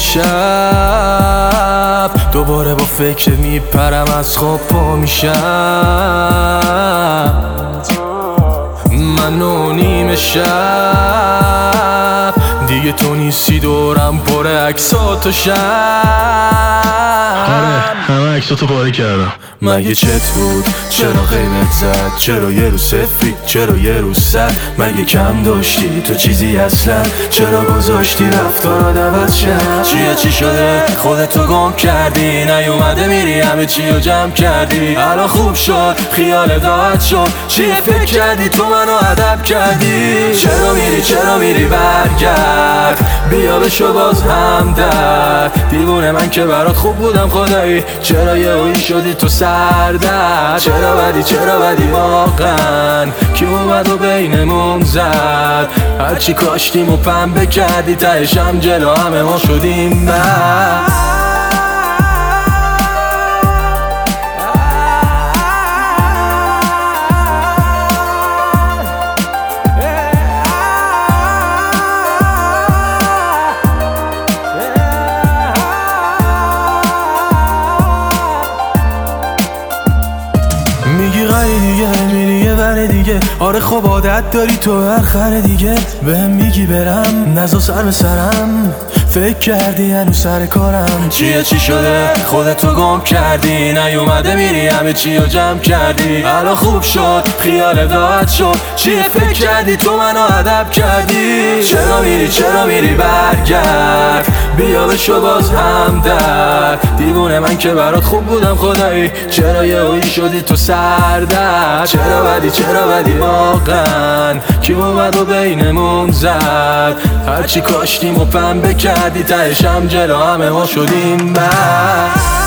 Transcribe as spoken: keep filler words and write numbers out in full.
شب دوباره با فکر میپرم از خواب پا میشم. من و نیم شب دیگه تو نیستی، دورم پر عکسات و شب. آره همه عکساتو پاره کردم. مگه چت بود؟ چرا قیمت زد؟ چرا یه روز سفید؟ چرا یه روز سر؟ مگه کم داشتی تو چیزی اصلا؟ چرا گذاشتی رفتارات عوض شد؟ چیه چی شده؟ خودتو گم کردی، نیومده میری همه چی رو جمع کردی. الان خوب شد خیال راحت شد، چیه فکر کردی تو منو ادب کردی؟ چرا میری چرا میری؟ برگرد بیا بشو باز همدرد. دیوونه من که برات خوب بودم خدایی، چرا یه اوی شدی تو سردر؟ چرا بدی چرا بدی واقعا؟ کی اومد و بینمون زد؟ هرچی کاشتیم و پنبه کردی، تهشم جلو همه ما شدیم بس. میگی غری دیگه میری یه ور دیگه، آره خب عادت داری تو آخر دیگه. بهم میگی برم نزا سر به سرم، فکر کردی هنو سر کارم. چیه چی شده؟ خودتو گم کردی، نیومده میری همه چی رو جمع کردی. الان خوب شد خیال راحت شد، چیه فکر کردی تو منو ادب کردی؟ چرا میری چرا میری؟ برگرد بیا بشو باز همدرد. دیوونه من که برات خوب بودم خدایی، چرا یه اوی شدی تو سردر؟ چرا بدی چرا بدی واقعا؟ کی اومد و بینمون زد؟ هرچی کاشتیم و پنبه کردی، تهشم جلو همه ما شدیم بس.